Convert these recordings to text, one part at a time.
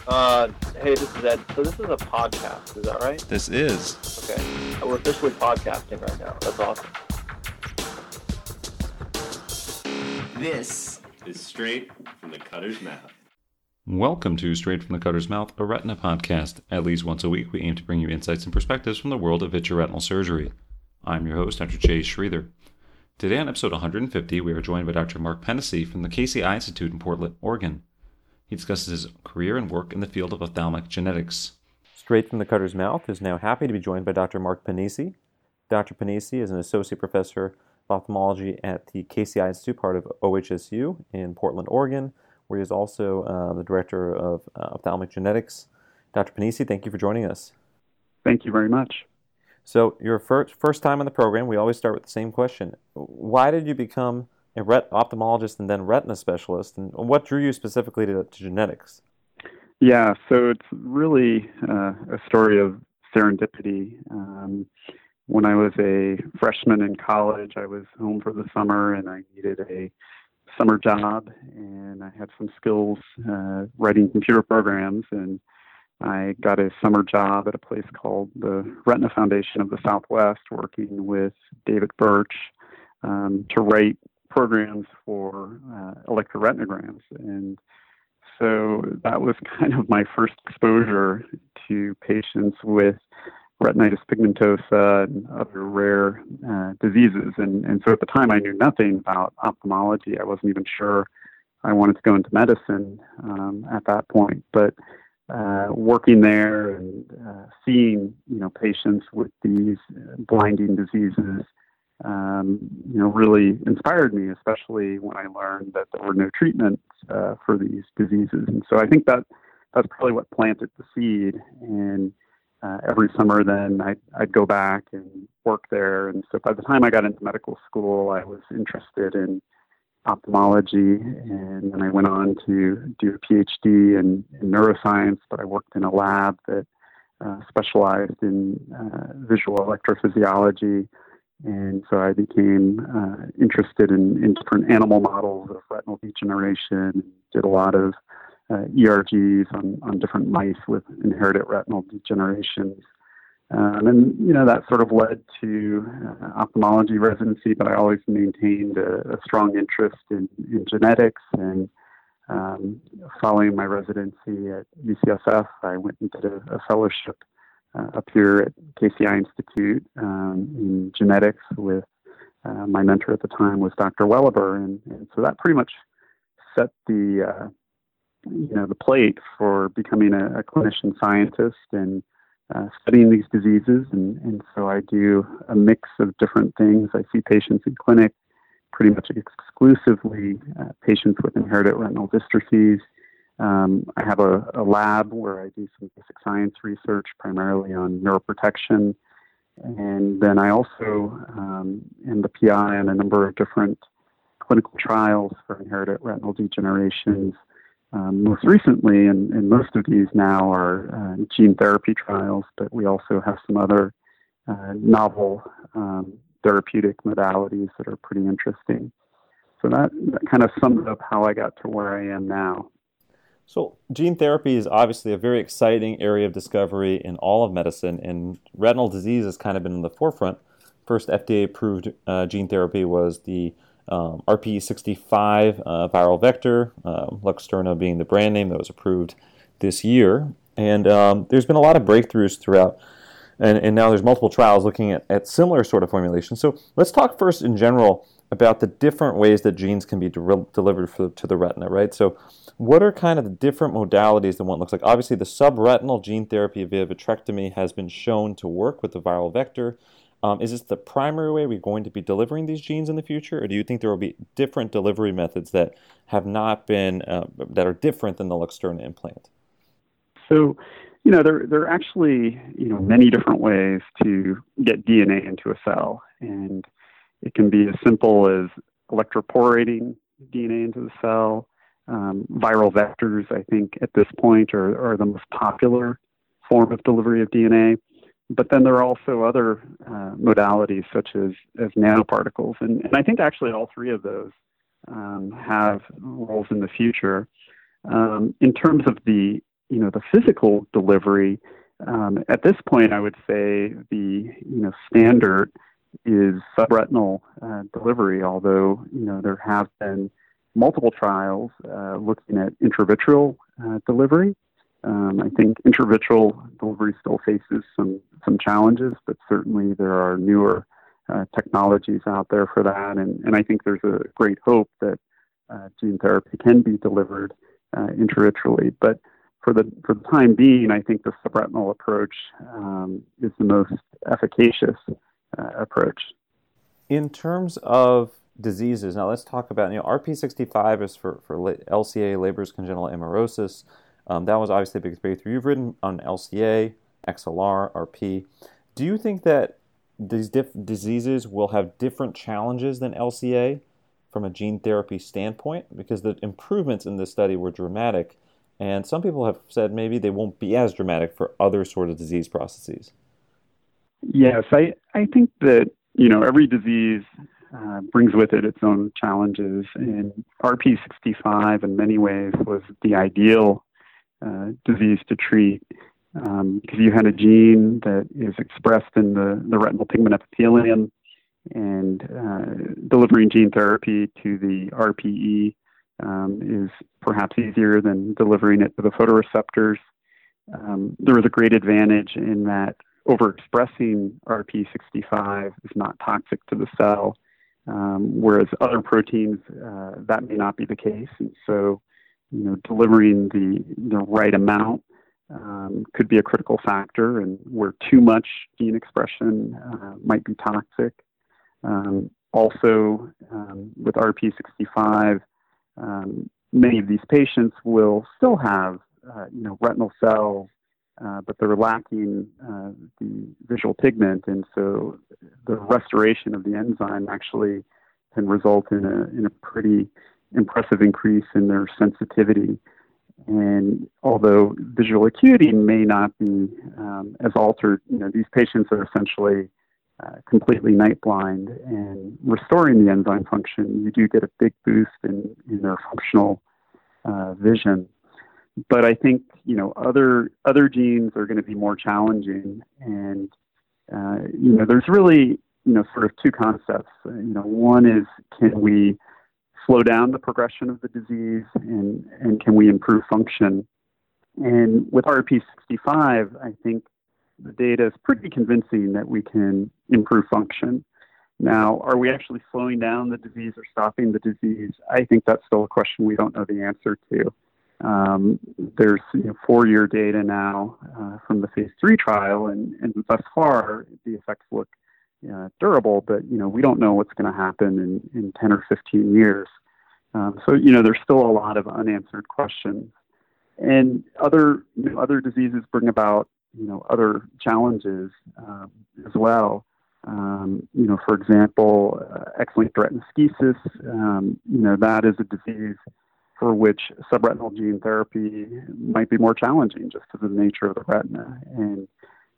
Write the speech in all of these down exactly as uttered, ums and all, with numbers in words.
Uh, hey, this is Ed. So this is a podcast, is that right? This is. Okay. We're officially podcasting right now. That's awesome. This is Straight from the Cutter's Mouth. Welcome to Straight from the Cutter's Mouth, a retina podcast. At least once a week, we aim to bring you insights and perspectives from the world of vitreoretinal surgery. I'm your host, Doctor Chase Schreither. Today on episode one hundred fifty, we are joined by Doctor Mark Pennesi from the K C I Institute in Portland, Oregon. He discusses his career and work in the field of ophthalmic genetics. Straight from the Cutter's Mouth is now happy to be joined by Doctor Mark Pennesi. Doctor Pennesi is an associate professor of ophthalmology at the K C I Institute, part of O H S U in Portland, Oregon, where he is also uh, the director of uh, ophthalmic genetics. Doctor Pennesi, thank you for joining us. Thank you very much. So, your first first time on the program, we always start with the same question. Why did you become a ret- ophthalmologist and then retina specialist, and what drew you specifically to, to genetics? Yeah, so it's really uh, a story of serendipity. Um, when I was a freshman in college, I was home for the summer and I needed a summer job, and I had some skills uh, writing computer programs, and I got a summer job at a place called the Retina Foundation of the Southwest, working with David Birch um, to write programs for uh, electroretinograms. And so that was kind of my first exposure to patients with retinitis pigmentosa and other rare uh, diseases. And, and so at the time, I knew nothing about ophthalmology. I wasn't even sure I wanted to go into medicine um, at that point. But uh, working there and uh, seeing, you know, patients with these blinding diseases, Um, you know, really inspired me, especially when I learned that there were no treatments uh, for these diseases. And so I think that that's probably what planted the seed. And uh, every summer then I'd, I'd go back and work there. And so by the time I got into medical school, I was interested in ophthalmology. And then I went on to do a PhD in, in neuroscience, but I worked in a lab that uh, specialized in uh, visual electrophysiology. And so I became uh, interested in, in different animal models of retinal degeneration, did a lot of uh, E R Gs on, on different mice with inherited retinal degenerations. Um, and, you know, that sort of led to uh, ophthalmology residency, but I always maintained a, a strong interest in, in genetics. And um, following my residency at U C S F, I went and did a, a fellowship Uh, up here at K C I Institute um, in genetics with uh, my mentor at the time was Doctor Welliver, and, and so that pretty much set the uh, you know the plate for becoming a, a clinician scientist and uh, studying these diseases. And, and so I do a mix of different things. I see patients in clinic, pretty much exclusively uh, patients with inherited retinal dystrophies. Um, I have a, a lab where I do some basic science research, primarily on neuroprotection. And then I also um, am the P I on a number of different clinical trials for inherited retinal degenerations. Um, most recently, and, and most of these now are uh, gene therapy trials, but we also have some other uh, novel um, therapeutic modalities that are pretty interesting. So that, that kind of sums up how I got to where I am now. So gene therapy is obviously a very exciting area of discovery in all of medicine, and retinal disease has kind of been in the forefront. First F D A-approved uh, gene therapy was the um, R P E sixty-five uh, viral vector, um, Luxturna being the brand name that was approved this year. And um, there's been a lot of breakthroughs throughout, and, and now there's multiple trials looking at, at similar sort of formulations. So let's talk first in general about the different ways that genes can be de- delivered for, to the retina, right? So what are kind of the different modalities that one looks like? Obviously, the subretinal gene therapy via vitrectomy has been shown to work with the viral vector. Um, is this the primary way we're going to be delivering these genes in the future, or do you think there will be different delivery methods that have not been, uh, that are different than the Luxturna implant? So, you know, there, there are actually, you know, many different ways to get D N A into a cell. And it can be as simple as electroporating D N A into the cell. Um, viral vectors, I think, at this point are, are the most popular form of delivery of D N A. But then there are also other uh, modalities such as, as nanoparticles. And, and I think actually all three of those um, have roles in the future. Um, in terms of the you know, the physical delivery, um, at this point, I would say the, you know, standard is subretinal uh, delivery, although, you know, there have been multiple trials uh, looking at intravitreal uh, delivery. Um, I think intravitreal delivery still faces some, some challenges, but certainly there are newer uh, technologies out there for that. And, and I think there's a great hope that uh, gene therapy can be delivered uh, intravitreally. But for the, for the time being, I think the subretinal approach um, is the most efficacious uh, approach. In terms of diseases, now let's talk about, you know, R P sixty-five is for, for L C A, Leber's congenital amaurosis. Um, that was obviously a big breakthrough. You've written on L C A, X L R, R P. Do you think that these diff- diseases will have different challenges than L C A from a gene therapy standpoint? Because the improvements in this study were dramatic, and some people have said maybe they won't be as dramatic for other sort of disease processes. Yes, I, I think that, you know, every disease uh, brings with it its own challenges, and R P sixty-five in many ways was the ideal uh, disease to treat um, because you had a gene that is expressed in the, the retinal pigment epithelium, and uh, delivering gene therapy to the R P E um, is perhaps easier than delivering it to the photoreceptors. Um, there was a great advantage in that overexpressing R P sixty-five is not toxic to the cell, um, whereas other proteins, uh, that may not be the case. And so, you know, delivering the, the right amount um, could be a critical factor, and where too much gene expression uh, might be toxic. Um, also, um, with R P sixty-five, um, many of these patients will still have, uh, you know, retinal cells, Uh, but they're lacking uh, the visual pigment, and so the restoration of the enzyme actually can result in a in a pretty impressive increase in their sensitivity. And although visual acuity may not be um, as altered, you know, these patients are essentially uh, completely night blind, and restoring the enzyme function, you do get a big boost in, in their functional uh, vision. But I think, you know, other other genes are going to be more challenging, and uh, you know, there's really, you know, sort of two concepts. Uh, you know, one is, can we slow down the progression of the disease, and and can we improve function? And with R P sixty-five, I think the data is pretty convincing that we can improve function. Now, are we actually slowing down the disease or stopping the disease? I think that's still a question we don't know the answer to. Um, there's you know, four-year data now uh, from the phase three trial, and, and thus far the effects look uh, durable, but you know we don't know what's going to happen in, in ten or fifteen years. Um, so you know there's still a lot of unanswered questions, and other you know, other diseases bring about you know other challenges um, as well. Um, you know, for example, uh, X-linked retinoschisis. Um, you know that is a disease for which subretinal gene therapy might be more challenging just because of the nature of the retina. And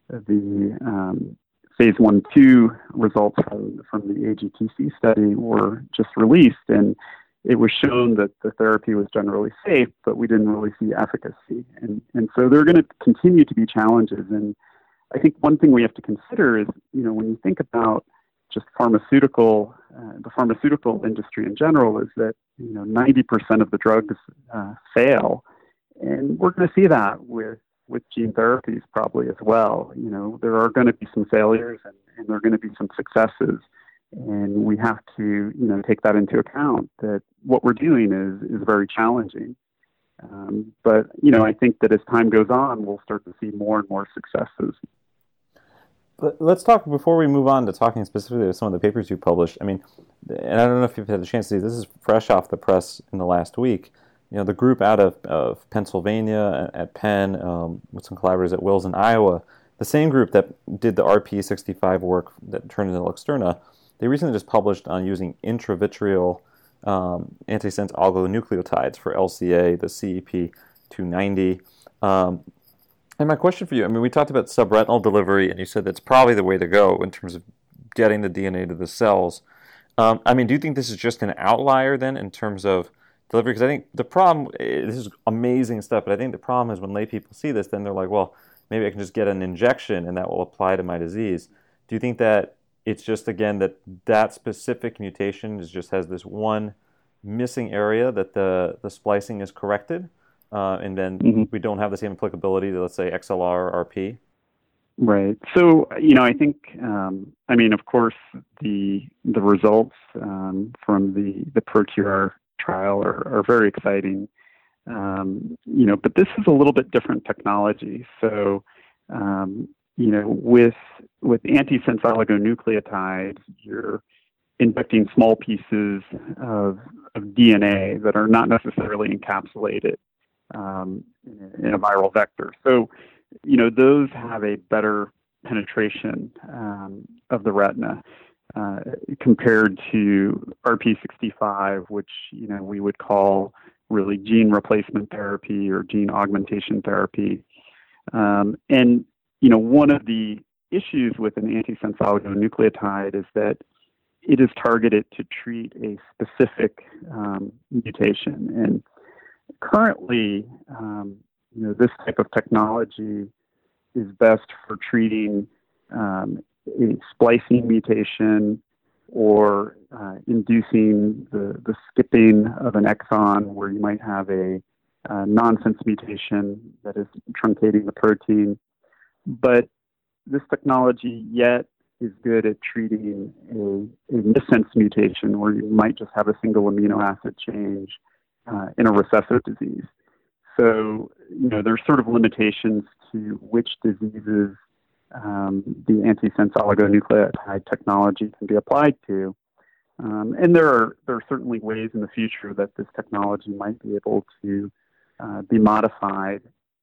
the um, phase one two results from, from the A G T C study were just released, and it was shown that the therapy was generally safe, but we didn't really see efficacy. And, and so there are going to continue to be challenges. And I think one thing we have to consider is, you know, when you think about just pharmaceutical, uh, the pharmaceutical industry in general, is that, you know, ninety percent of the drugs uh, fail. And we're going to see that with, with gene therapies probably as well. You know, there are going to be some failures, and, and there are going to be some successes. And we have to, you know, take that into account, that what we're doing is, is very challenging. Um, but, you know, I think that as time goes on, we'll start to see more and more successes. Let's talk, before we move on to talking specifically about some of the papers you published. I mean, and I don't know if you've had a chance to see, this is fresh off the press in the last week. You know, the group out of, of Pennsylvania at Penn, um, with some collaborators at Wills in Iowa, the same group that did the R P sixty-five work that turned into Luxturna, they recently just published on using intravitreal um, antisense oligonucleotides for L C A, the C E P two ninety. Um, And my question for you, I mean, we talked about subretinal delivery, and you said that's probably the way to go in terms of getting the D N A to the cells. Um, I mean, do you think this is just an outlier then in terms of delivery? Because I think the problem, eh, this is amazing stuff, but I think the problem is when lay people see this, then they're like, well, maybe I can just get an injection and that will apply to my disease. Do you think that it's just, again, that that specific mutation is just has this one missing area that the, the splicing is corrected, uh, and then mm-hmm. we don't have the same applicability to, let's say, X L R or R P? Right. So, you know, I think, um, I mean, of course, the the results um, from the, the ProQR trial are, are very exciting, um, you know, but this is a little bit different technology. So, um, you know, with with antisense oligonucleotides, you're injecting small pieces of, of D N A that are not necessarily encapsulated um, in a viral vector. So, you know, those have a better penetration um, of the retina uh, compared to R P sixty-five, which, you know, we would call really gene replacement therapy or gene augmentation therapy. Um, and, you know, one of the issues with an antisense oligonucleotide is that it is targeted to treat a specific um, mutation. And currently, um, you know, this type of technology is best for treating um, a splicing mutation or uh, inducing the, the skipping of an exon where you might have a, a nonsense mutation that is truncating the protein. But this technology yet is good at treating a, a missense mutation where you might just have a single amino acid change uh, in a recessive disease. So, you know, there's sort of limitations to which diseases um, the antisense oligonucleotide technology can be applied to. Um, and there are there are certainly ways in the future that this technology might be able to uh, be modified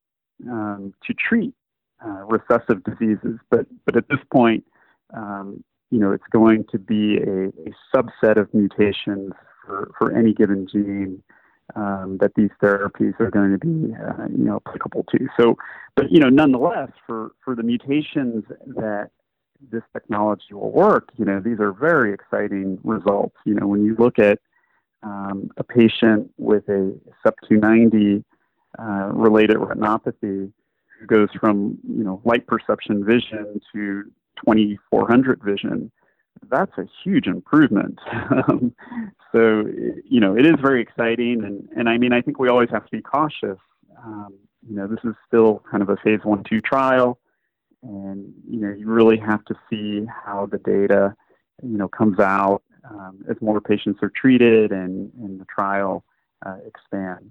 um, to treat uh, recessive diseases. But but at this point, um, you know, it's going to be a, a subset of mutations for, for any given gene um, that these therapies are going to be, uh, you know, applicable to. So, but, you know, nonetheless, for, for the mutations that this technology will work, you know, these are very exciting results. You know, when you look at um, a patient with a S U P two ninety uh, related retinopathy who goes from, you know, light perception vision to twenty-four hundred vision, that's a huge improvement. um, so, you know, it is very exciting. And, and I mean, I think we always have to be cautious. Um, you know, this is still kind of a phase one, two trial. And, you know, you really have to see how the data, you know, comes out um, as more patients are treated and, and the trial uh, expands.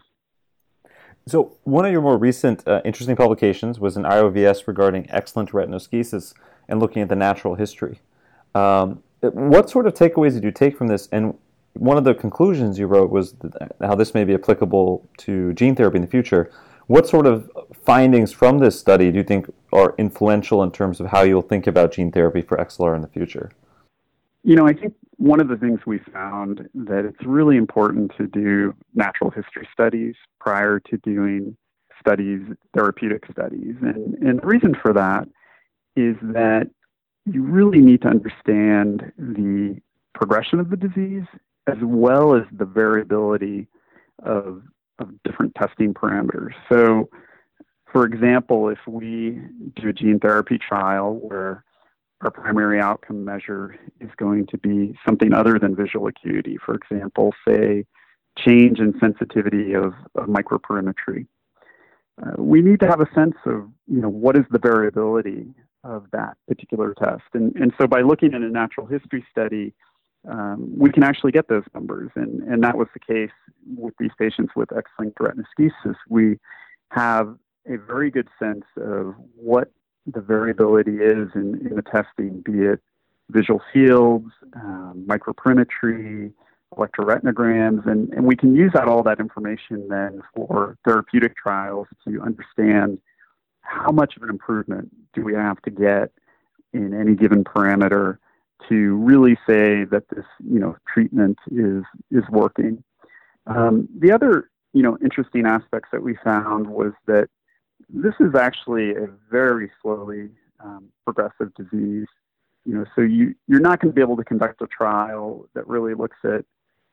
So one of your more recent uh, interesting publications was an I O V S regarding X-linked retinoschisis and looking at the natural history. Um, what sort of takeaways did you take from this? And one of the conclusions you wrote was how this may be applicable to gene therapy in the future. What sort of findings from this study do you think are influential in terms of how you'll think about gene therapy for X L R in the future? You know, I think one of the things we found that it's really important to do natural history studies prior to doing studies, therapeutic studies. And, and the reason for that is that you really need to understand the progression of the disease as well as the variability of, of different testing parameters. So, for example, if we do a gene therapy trial where our primary outcome measure is going to be something other than visual acuity, for example, say, change in sensitivity of, of microperimetry, uh, we need to have a sense of, you know, what is the variability of that particular test. And, and so by looking at a natural history study, um, we can actually get those numbers. And, and that was the case with these patients with X-linked retinoschisis. We have a very good sense of what the variability is in, in the testing, be it visual fields, um, microperimetry, electroretinograms, and, and we can use that all that information then for therapeutic trials to understand how much of an improvement do we have to get in any given parameter to really say that this, you know, treatment is is working. Um, the other, you know, interesting aspects that we found was that this is actually a very slowly um, progressive disease. You know, so you you're not going to be able to conduct a trial that really looks at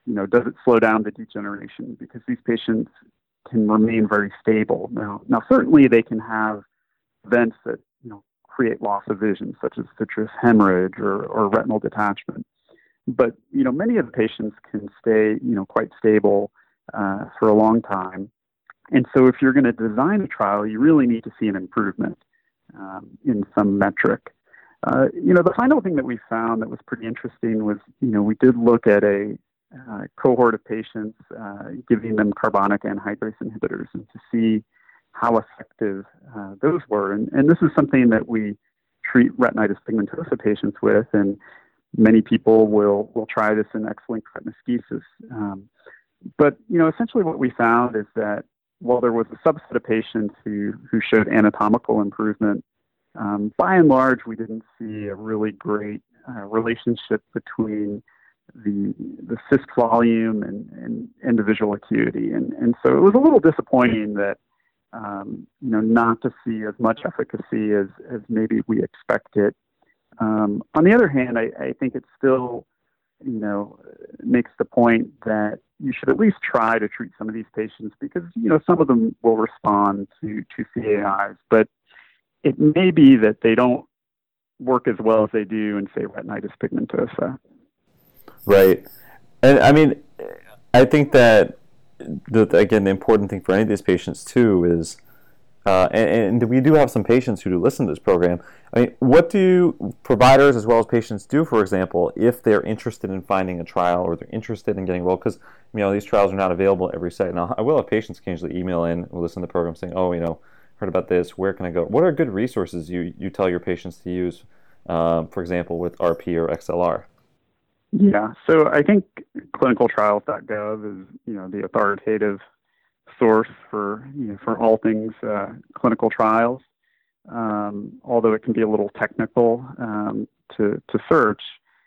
you know, does it slow down the degeneration? Because these patients can remain very stable. Now, now certainly they can have events that, you know, create loss of vision, such as vitreous hemorrhage or, or retinal detachment. But, you know, many of the patients can stay, you know, quite stable uh, for a long time. And so if you're going to design a trial, you really need to see an improvement um, in some metric. Uh, you know, the final thing that we found that was pretty interesting was, you know, we did look at a uh, cohort of patients, uh, giving them carbonic anhydrase inhibitors, and to see how effective uh, those were. And, and this is something that we treat retinitis pigmentosa patients with, and many people will, will try this in X-linked retinoschisis. Um, but, you know, essentially what we found is that while there was a subset of patients who, who showed anatomical improvement, um, by and large, we didn't see a really great uh, relationship between the the cyst volume and, and, and the visual acuity. And, and so it was a little disappointing that, um, you know, not to see as much efficacy as, as maybe we expected. Um, on the other hand, I, I think it still, you know, makes the point that you should at least try to treat some of these patients because, you know, some of them will respond to, to C A Is, but it may be that they don't work as well as they do in, say, retinitis pigmentosa. Right. And I mean, I think that, the, again, the important thing for any of these patients, too, is, uh, and, and we do have some patients who do listen to this program. I mean, what do providers as well as patients do, for example, if they're interested in finding a trial or they're interested in getting enrolled? Because, you know, these trials are not available at every site. Now, I will have patients occasionally email in or listen to the program saying, oh, you know, heard about this, where can I go? What are good resources you, you tell your patients to use, um, for example, with R P or X L R? Yeah, so I think clinical trials dot gov is, you know, the authoritative source for, you know, for all things uh, clinical trials. Um, although it can be a little technical um, to, to search.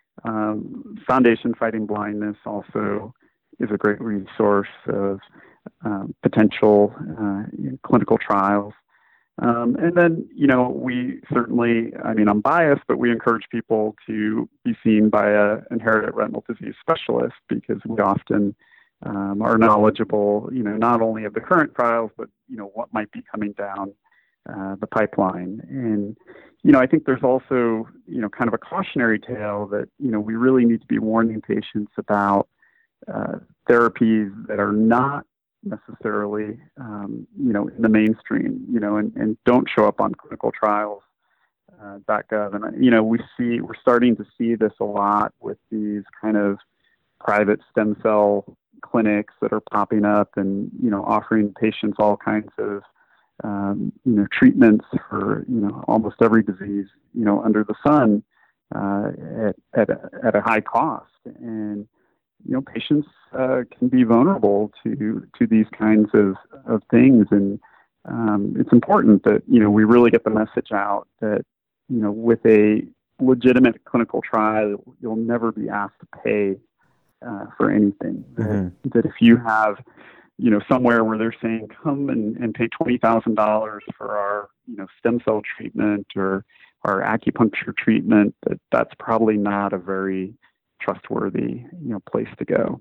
Um, Foundation Fighting Blindness also is a great resource of um, potential uh, you know, clinical trials. Um, and then, you know, we certainly, I mean, I'm biased, but we encourage people to be seen by an inherited retinal disease specialist because we often um, are knowledgeable, you know, not only of the current trials, but, you know, what might be coming down uh, the pipeline. And, you know, I think there's also, you know, kind of a cautionary tale that, you know, we really need to be warning patients about uh, therapies that are not necessarily, um, you know, in the mainstream, you know, and, and don't show up on clinical trials uh, .gov. And, you know, we see, we're starting to see this a lot with these kind of private stem cell clinics that are popping up and, you know, offering patients all kinds of, um, you know, treatments for, you know, almost every disease, you know, under the sun uh, at, at, a, at a high cost. And, you know, patients uh, can be vulnerable to to these kinds of, of things. And um, it's important that, you know, we really get the message out that, you know, with a legitimate clinical trial, you'll never be asked to pay uh, for anything. Mm-hmm. That, that if you have, you know, somewhere where they're saying, come and, and pay twenty thousand dollars for our, you know, stem cell treatment or our acupuncture treatment, that that's probably not a very trustworthy, you know, place to go.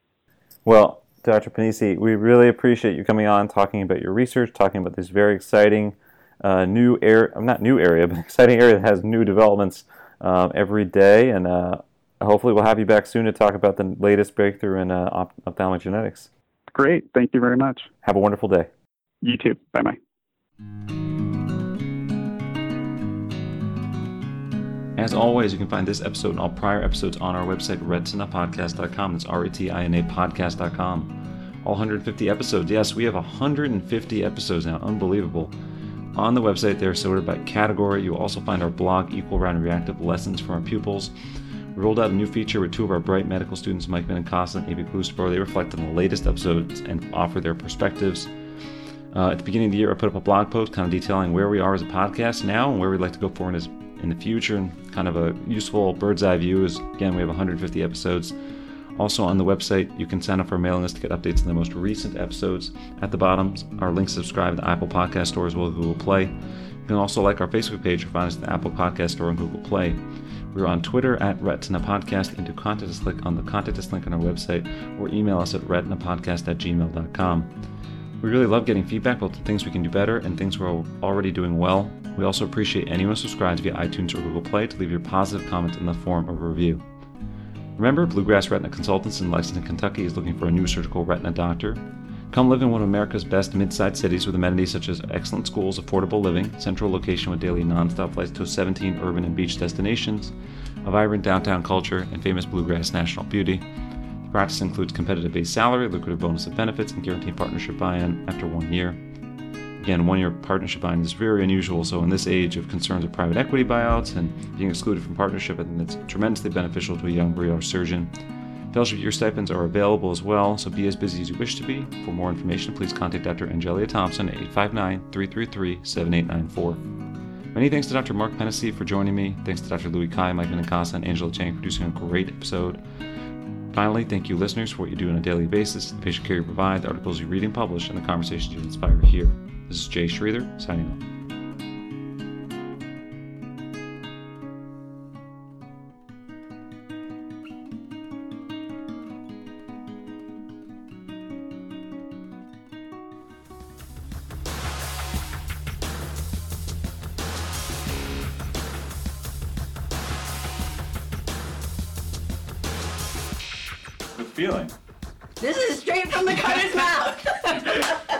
Well, Doctor Pennisi, we really appreciate you coming on, talking about your research, talking about this very exciting uh, new area, not new area, but exciting area that has new developments um, every day. And uh, hopefully we'll have you back soon to talk about the latest breakthrough in uh, op- ophthalmic genetics. Great. Thank you very much. Have a wonderful day. You too. Bye-bye. As always, you can find this episode and all prior episodes on our website, retina podcast dot com. That's R E T I N A podcast dot com. All one hundred fifty episodes. Yes, we have one hundred fifty episodes now. Unbelievable. On the website, they're sorted by category. You'll also find our blog, Equal Round Reactive Lessons from Our Pupils. We rolled out a new feature with two of our bright medical students, Mike Benincasa and Amy Klusbro. They reflect on the latest episodes and offer their perspectives. Uh, at the beginning of the year, I put up a blog post kind of detailing where we are as a podcast now and where we'd like to go forward as in the future, and kind of a useful bird's eye view is, again, we have one hundred fifty episodes. Also on the website, you can sign up for a mailing list to get updates on the most recent episodes. At the bottom are links to subscribe to Apple Podcast Store as well as Google Play. You can also like our Facebook page or find us in the Apple Podcast Store and Google Play. We're on Twitter at Retina Podcast, and to contact us, click on the contact us link on our website or email us at retinapodcast at gmail dot com. We really love getting feedback about the things we can do better and things we're already doing well. We also appreciate anyone who subscribes via iTunes or Google Play to leave your positive comments in the form of a review. Remember, Bluegrass Retina Consultants in Lexington, Kentucky is looking for a new surgical retina doctor. Come live in one of America's best mid-sized cities with amenities such as excellent schools, affordable living, central location with daily non-stop flights to seventeen urban and beach destinations, a vibrant downtown culture, and famous bluegrass national beauty. The practice includes competitive base salary, lucrative bonus of benefits, and guaranteed partnership buy-in after one year. Again, one-year partnership buy-in is very unusual, so in this age of concerns of private equity buyouts and being excluded from partnership, I think that's tremendously beneficial to a young brioche surgeon. Fellowship year stipends are available as well, so be as busy as you wish to be. For more information, please contact Doctor Angelia Thompson at eight five nine, three three three, seven eight nine four. Many thanks to Doctor Mark Pennesy for joining me. Thanks to Doctor Louis Kai, Mike Ninkasa, and Angela Chang for producing a great episode. Finally, thank you listeners for what you do on a daily basis, the patient care you provide, the articles you read and publish, and the conversations you inspire here. This is Jay Schreither, signing off. Good feeling. This is straight from the cutter's mouth.